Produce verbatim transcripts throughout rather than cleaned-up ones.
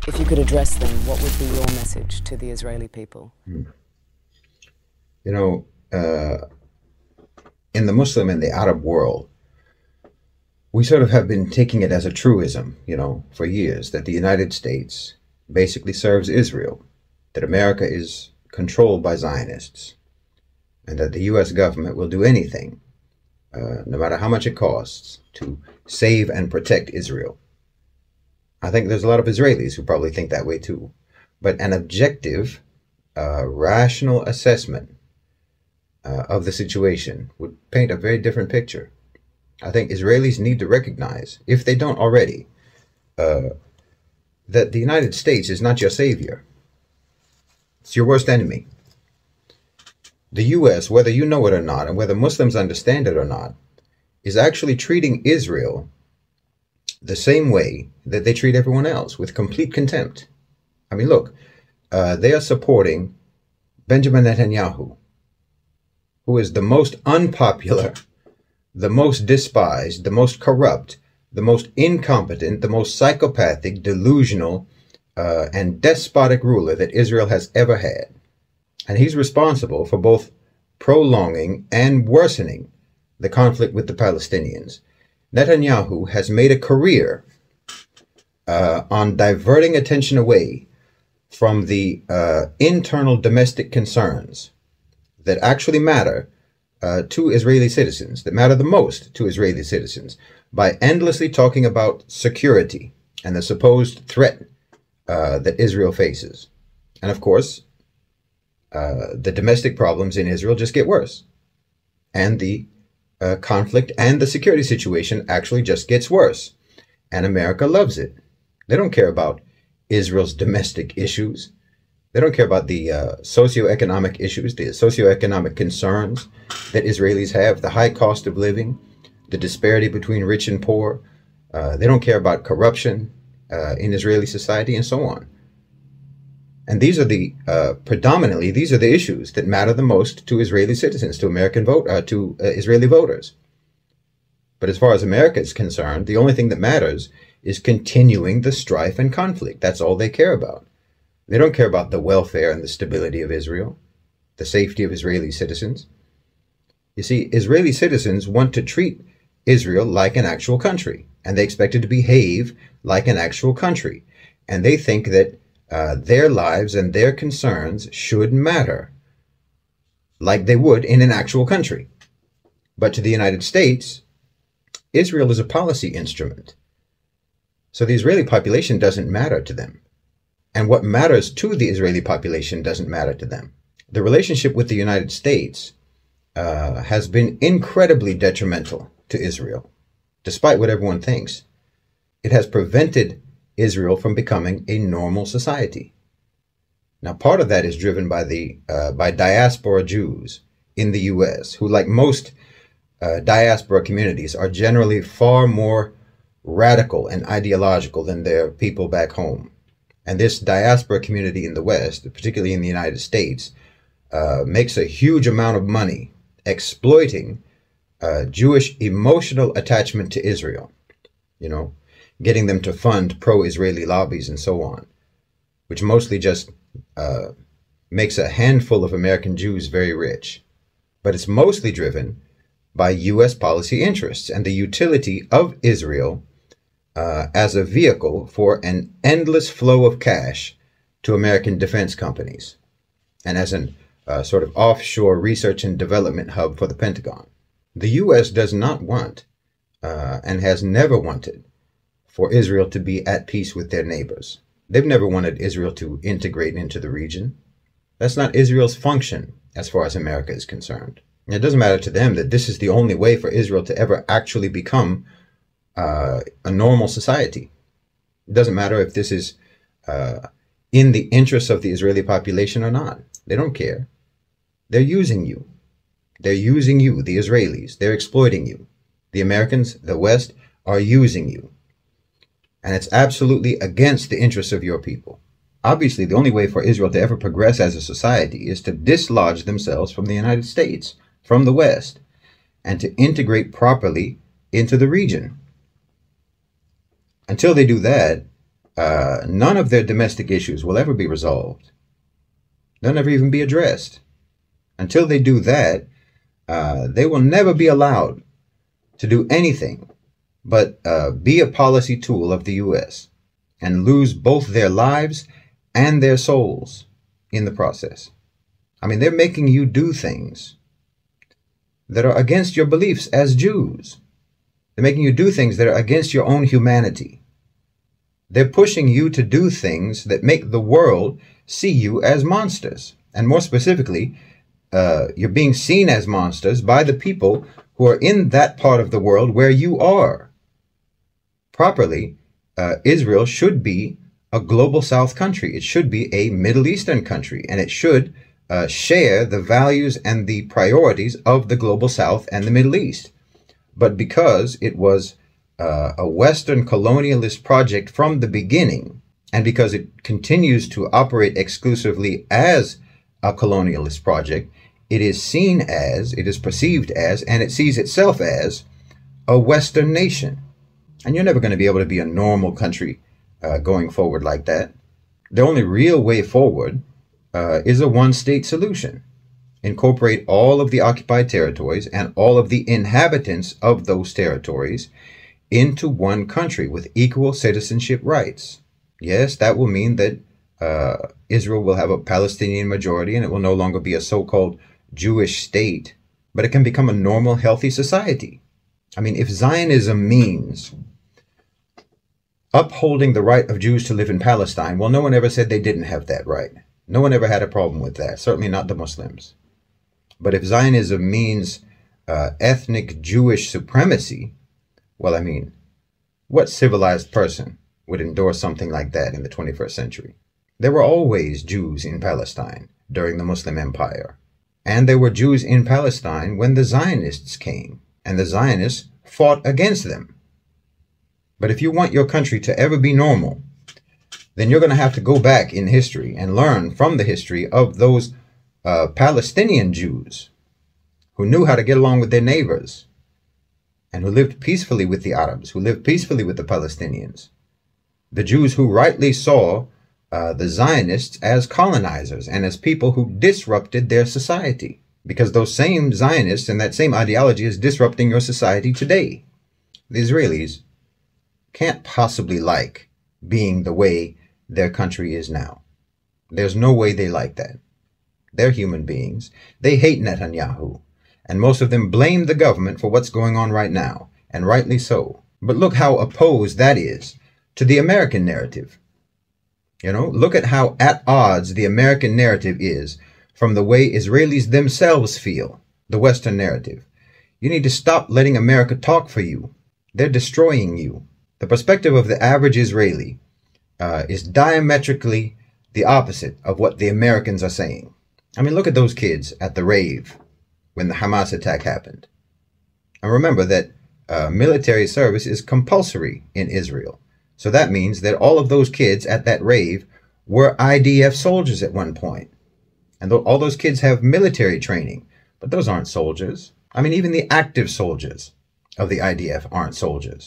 If you could address them, what would be your message to the Israeli people? Hmm. You know, uh, in the Muslim and the Arab world, we sort of have been taking it as a truism, you know, for years, that the United States basically serves Israel, that America is controlled by Zionists, and that the U S government will do anything, uh, no matter how much it costs, to save and protect Israel. I think there's a lot of Israelis who probably think that way too. But an objective, uh, rational assessment uh, of the situation would paint a very different picture. I think Israelis need to recognize, if they don't already, uh, that the United States is not your savior. It's your worst enemy. The U S, whether you know it or not, and whether Muslims understand it or not, is actually treating Israel the same way that they treat everyone else, with complete contempt. I mean, look, uh, they are supporting Benjamin Netanyahu, who is the most unpopular, the most despised, the most corrupt, the most incompetent, the most psychopathic, delusional, uh, and despotic ruler that Israel has ever had. And he's responsible for both prolonging and worsening the conflict with the Palestinians. Netanyahu has made a career uh, on diverting attention away from the uh, internal domestic concerns that actually matter uh, to Israeli citizens, that matter the most to Israeli citizens, by endlessly talking about security and the supposed threat uh, that Israel faces. And of course, uh, the domestic problems in Israel just get worse. And the uh, conflict and the security situation actually just gets worse. And America loves it. They don't care about Israel's domestic issues. They don't care about the uh, socioeconomic issues, the socioeconomic concerns that Israelis have, the high cost of living, the disparity between rich and poor. Uh, they don't care about corruption uh, in Israeli society, and so on. And these are the, uh, predominantly, these are the issues that matter the most to Israeli citizens, to American vote, uh, to uh, Israeli voters. But as far as America is concerned, the only thing that matters is continuing the strife and conflict. That's all they care about. They don't care about the welfare and the stability of Israel, the safety of Israeli citizens. You see, Israeli citizens want to treat Israel like an actual country, and they expect it to behave like an actual country. And they think that uh, their lives and their concerns should matter like they would in an actual country. But to the United States, Israel is a policy instrument. So the Israeli population doesn't matter to them. And what matters to the Israeli population doesn't matter to them. The relationship with the United States uh, has been incredibly detrimental to Israel, despite what everyone thinks. It has prevented Israel from becoming a normal society. Now, part of that is driven by the uh, by diaspora Jews in the U S, who, like most uh, diaspora communities, are generally far more radical and ideological than their people back home. And this diaspora community in the West, particularly in the United States, uh, makes a huge amount of money exploiting uh, Jewish emotional attachment to Israel, you know, getting them to fund pro-Israeli lobbies and so on, which mostly just uh, makes a handful of American Jews very rich. But it's mostly driven by U S policy interests and the utility of Israel Uh, as a vehicle for an endless flow of cash to American defense companies, and as an uh, sort of offshore research and development hub for the Pentagon. The U S does not want, uh, and has never wanted, for Israel to be at peace with their neighbors. They've never wanted Israel to integrate into the region. That's not Israel's function as far as America is concerned. And it doesn't matter to them that this is the only way for Israel to ever actually become Uh, a normal society. It doesn't matter if this is uh, in the interests of the Israeli population or not. They don't care. They're using you. They're using you, the Israelis. They're exploiting you. The Americans, the West, are using you. And it's absolutely against the interests of your people. Obviously, the only way for Israel to ever progress as a society is to dislodge themselves from the United States, from the West, and to integrate properly into the region. Until they do that, uh, none of their domestic issues will ever be resolved. They'll never even be addressed. Until they do that, uh, they will never be allowed to do anything but uh, be a policy tool of the U S and lose both their lives and their souls in the process. I mean, they're making you do things that are against your beliefs as Jews. They're making you do things that are against your own humanity. They're pushing you to do things that make the world see you as monsters. And more specifically, uh, you're being seen as monsters by the people who are in that part of the world where you are. Properly, uh, Israel should be a global South country. It should be a Middle Eastern country, and it should uh, share the values and the priorities of the global South and the Middle East. But because it was uh, a Western colonialist project from the beginning, and because it continues to operate exclusively as a colonialist project, it is seen as, it is perceived as, and it sees itself as a Western nation. And you're never going to be able to be a normal country uh, going forward like that. The only real way forward uh, is a one-state solution. Incorporate all of the occupied territories and all of the inhabitants of those territories into one country with equal citizenship rights. Yes, that will mean that uh, Israel will have a Palestinian majority and it will no longer be a so-called Jewish state, but it can become a normal, healthy society. I mean, if Zionism means upholding the right of Jews to live in Palestine, well, no one ever said they didn't have that right. No one ever had a problem with that, certainly not the Muslims. But if Zionism means uh, ethnic Jewish supremacy, well, I mean, what civilized person would endorse something like that in the twenty-first century? There were always Jews in Palestine during the Muslim Empire. And there were Jews in Palestine when the Zionists came, and the Zionists fought against them. But if you want your country to ever be normal, then you're going to have to go back in history and learn from the history of those uh, Palestinian Jews who knew how to get along with their neighbors and who lived peacefully with the Arabs, who lived peacefully with the Palestinians. The Jews who rightly saw uh, the Zionists as colonizers and as people who disrupted their society, because those same Zionists and that same ideology is disrupting your society today. The Israelis can't possibly like being the way their country is now. There's no way they like that. They're human beings. They hate Netanyahu, and most of them blame the government for what's going on right now, and rightly so. But look how opposed that is to the American narrative. You know, look at how at odds the American narrative is from the way Israelis themselves feel, the Western narrative. You need to stop letting America talk for you. They're destroying you. The perspective of the average Israeli uh, is diametrically the opposite of what the Americans are saying. I mean, look at those kids at the rave when the Hamas attack happened. And remember that uh, military service is compulsory in Israel. So that means that all of those kids at that rave were I D F soldiers at one point. And th- all those kids have military training, but those aren't soldiers. I mean, even the active soldiers of the I D F aren't soldiers.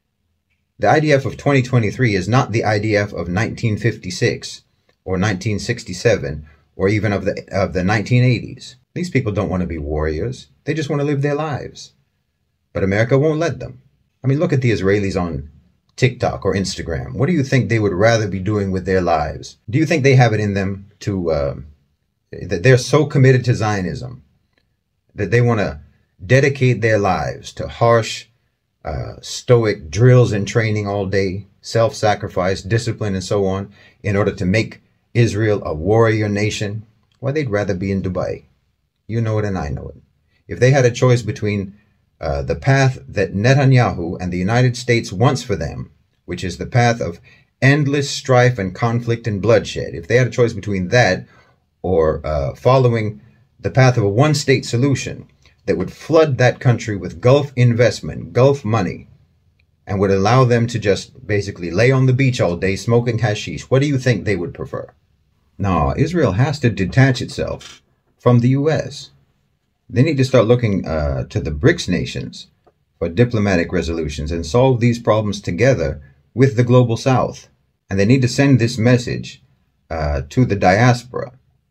The I D F of twenty twenty-three is not the I D F of nineteen fifty-six or nineteen sixty-seven or even of the of the nineteen eighties. These people don't want to be warriors. They just want to live their lives. But America won't let them. I mean, look at the Israelis on TikTok or Instagram. What do you think they would rather be doing with their lives? Do you think they have it in them to, uh, that they're so committed to Zionism that they want to dedicate their lives to harsh, uh, stoic drills and training all day, self-sacrifice, discipline, and so on, in order to make Israel a warrior nation? Why, they'd rather be in Dubai. You know it and I know it. If they had a choice between uh, the path that Netanyahu and the United States wants for them, which is the path of endless strife and conflict and bloodshed, if they had a choice between that or uh, following the path of a one-state solution that would flood that country with Gulf investment, Gulf money, and would allow them to just basically lay on the beach all day smoking hashish, what do you think they would prefer? No, Israel has to detach itself from the U S. They need to start looking uh, to the BRICS nations for diplomatic resolutions and solve these problems together with the global South. And they need to send this message uh, to the diaspora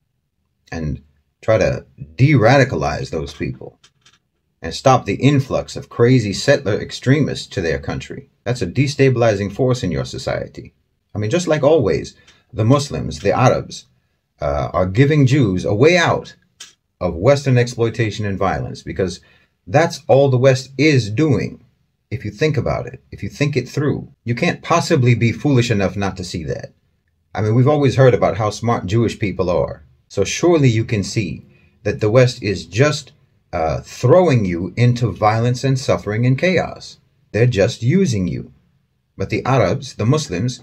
and try to de-radicalize those people and stop the influx of crazy settler extremists to their country. That's a destabilizing force in your society. I mean, just like always, the Muslims, the Arabs, uh, are giving Jews a way out of Western exploitation and violence, because that's all the West is doing. If you think about it, if you think it through, you can't possibly be foolish enough not to see that. I mean, we've always heard about how smart Jewish people are. So surely you can see that the West is just uh, throwing you into violence and suffering and chaos. They're just using you. But the Arabs, the Muslims,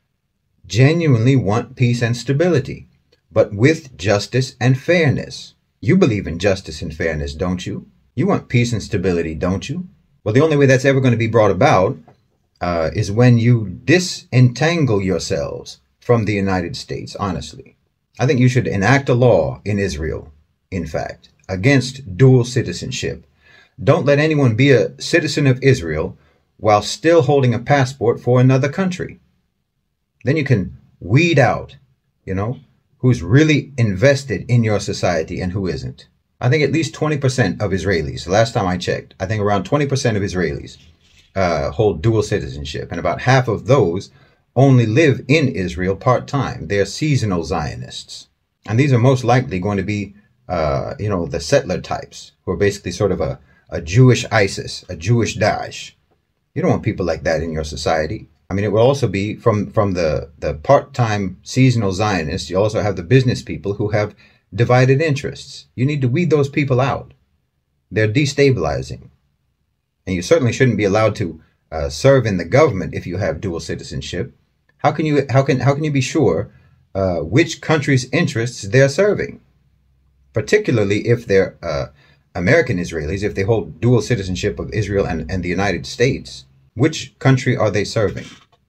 genuinely want peace and stability, but with justice and fairness. You believe in justice and fairness, don't you? You want peace and stability, don't you? Well, the only way that's ever going to be brought about uh, is when you disentangle yourselves from the United States, honestly. I think you should enact a law in Israel, in fact, against dual citizenship. Don't let anyone be a citizen of Israel while still holding a passport for another country. Then you can weed out, you know, who's really invested in your society and who isn't. I think at least twenty percent of Israelis, last time I checked, I think around twenty percent of Israelis uh, hold dual citizenship, and about half of those only live in Israel part-time. They're seasonal Zionists. And these are most likely going to be, uh, you know, the settler types, who are basically sort of a, a Jewish ISIS, a Jewish Daesh. You don't want people like that in your society. I mean, it will also be from, from the, the part-time seasonal Zionists. You also have the business people who have divided interests. You need to weed those people out. They're destabilizing. And you certainly shouldn't be allowed to uh, serve in the government if you have dual citizenship. How can you, how can, how can you be sure uh, which country's interests they're serving? Particularly if they're uh, American Israelis, if they hold dual citizenship of Israel and, and the United States. Which country are they serving?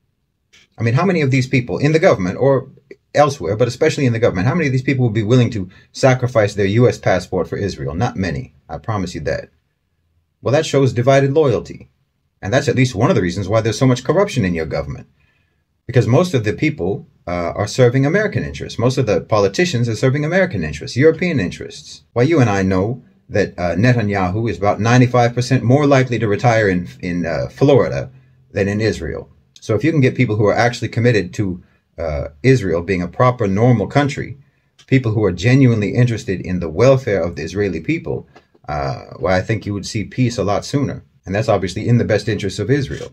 I mean, how many of these people in the government or elsewhere, but especially in the government, how many of these people would be willing to sacrifice their U S passport for Israel? Not many. I promise you that. Well, that shows divided loyalty. And that's at least one of the reasons why there's so much corruption in your government. Because most of the people uh, are serving American interests. Most of the politicians are serving American interests, European interests. Why, you and I know that uh, Netanyahu is about ninety-five percent more likely to retire in, in uh, Florida than in Israel. So if you can get people who are actually committed to uh, Israel being a proper, normal country, people who are genuinely interested in the welfare of the Israeli people, uh, well, I think you would see peace a lot sooner. And that's obviously in the best interests of Israel.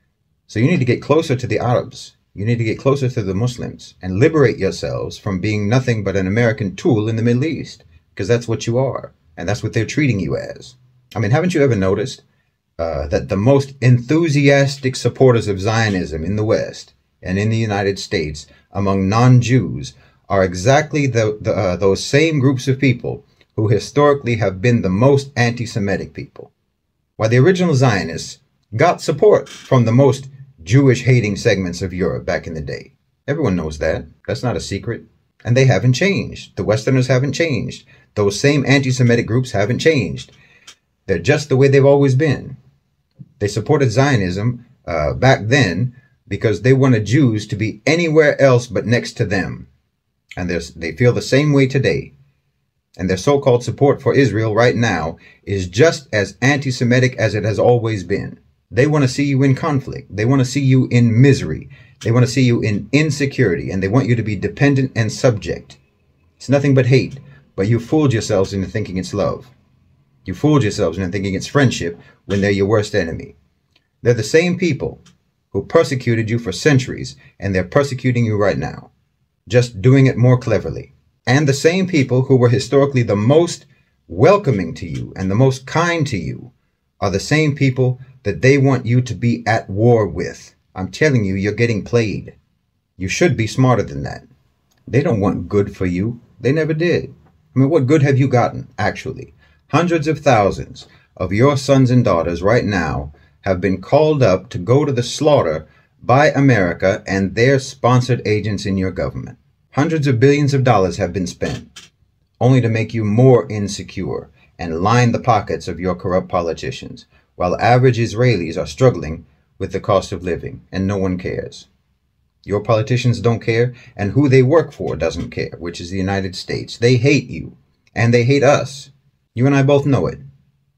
So you need to get closer to the Arabs. You need to get closer to the Muslims and liberate yourselves from being nothing but an American tool in the Middle East, because that's what you are. And that's what they're treating you as. I mean, haven't you ever noticed uh, that the most enthusiastic supporters of Zionism in the West and in the United States among non-Jews are exactly the, the, uh, those same groups of people who historically have been the most anti-Semitic people? Why, the original Zionists got support from the most Jewish-hating segments of Europe back in the day. Everyone knows that. That's not a secret. And they haven't changed. The Westerners haven't changed. Those same anti-Semitic groups haven't changed. They're just the way they've always been. They supported Zionism uh, back then because they wanted Jews to be anywhere else but next to them. And they feel the same way today. And their so-called support for Israel right now is just as anti-Semitic as it has always been. They want to see you in conflict. They want to see you in misery. They want to see you in insecurity, and they want you to be dependent and subject. It's nothing but hate, but you fooled yourselves into thinking it's love. You fooled yourselves into thinking it's friendship when they're your worst enemy. They're the same people who persecuted you for centuries, and they're persecuting you right now, just doing it more cleverly. And the same people who were historically the most welcoming to you and the most kind to you are the same people that they want you to be at war with. I'm telling you, you're getting played. You should be smarter than that. They don't want good for you. They never did. I mean, what good have you gotten, actually? Hundreds of thousands of your sons and daughters right now have been called up to go to the slaughter by America and their sponsored agents in your government. Hundreds of billions of dollars have been spent, only to make you more insecure and line the pockets of your corrupt politicians, while average Israelis are struggling with the cost of living, and no one cares. Your politicians don't care, and who they work for doesn't care, which is the United States. They hate you, and they hate us. You and I both know it.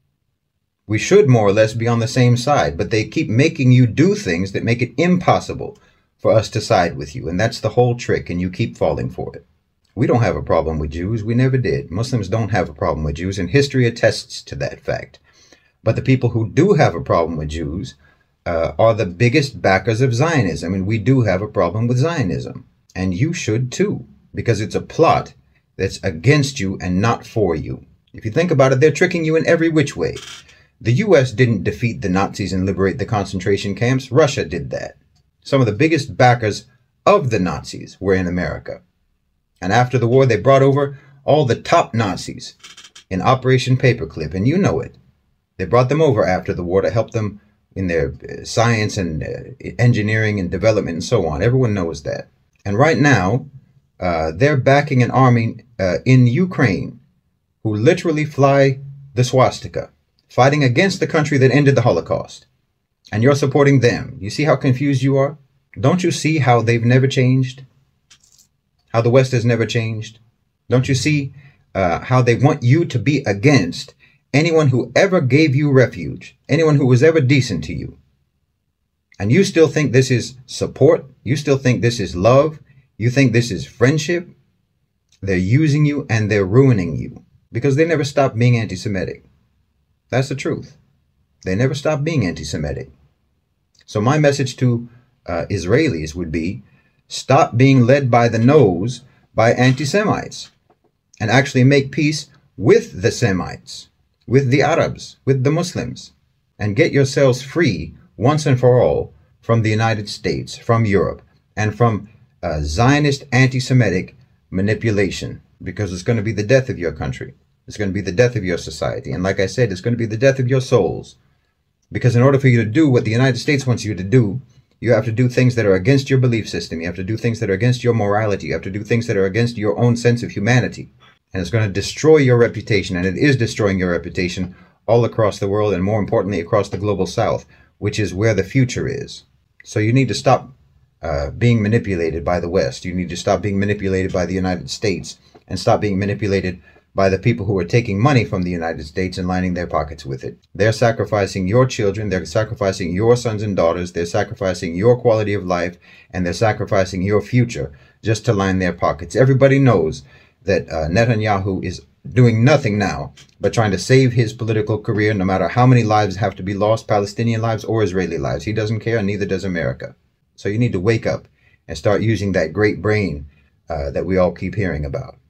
We should more or less be on the same side, but they keep making you do things that make it impossible for us to side with you, and that's the whole trick, and you keep falling for it. We don't have a problem with Jews. We never did. Muslims don't have a problem with Jews, and history attests to that fact. But the people who do have a problem with Jews uh, are the biggest backers of Zionism, and we do have a problem with Zionism. And you should too, because it's a plot that's against you and not for you. If you think about it, they're tricking you in every which way. The U S didn't defeat the Nazis and liberate the concentration camps. Russia did that. Some of the biggest backers of the Nazis were in America. And after the war, they brought over all the top Nazis in Operation Paperclip, and you know it. They brought them over after the war to help them in their science and uh, engineering and development and so on. Everyone knows that. And right now, uh, they're backing an army uh, in Ukraine who literally fly the swastika, fighting against the country that ended the Holocaust. And you're supporting them. You see how confused you are? Don't you see how they've never changed? How the West has never changed? Don't you see uh, how they want you to be against anyone who ever gave you refuge, anyone who was ever decent to you? And you still think this is support? You still think this is love? You think this is friendship? They're using you and they're ruining you because they never stopped being anti-Semitic. That's the truth. They never stopped being anti-Semitic. So my message to uh, Israelis would be, stop being led by the nose by anti-Semites and actually make peace with the Semites, with the Arabs, with the Muslims, and get yourselves free once and for all from the United States, from Europe, and from uh, Zionist anti-Semitic manipulation, because it's going to be the death of your country. It's going to be the death of your society. And like I said, it's going to be the death of your souls. Because in order for you to do what the United States wants you to do, you have to do things that are against your belief system. You have to do things that are against your morality. You have to do things that are against your own sense of humanity. And it's going to destroy your reputation. And it is destroying your reputation all across the world, and more importantly, across the global south, which is where the future is. So you need to stop uh, being manipulated by the West. You need to stop being manipulated by the United States and stop being manipulated by the people who are taking money from the United States and lining their pockets with it. They're sacrificing your children, they're sacrificing your sons and daughters, they're sacrificing your quality of life, and they're sacrificing your future just to line their pockets. Everybody knows that uh, Netanyahu is doing nothing now but trying to save his political career, no matter how many lives have to be lost, Palestinian lives or Israeli lives. He doesn't care, and neither does America. So you need to wake up and start using that great brain uh, that we all keep hearing about.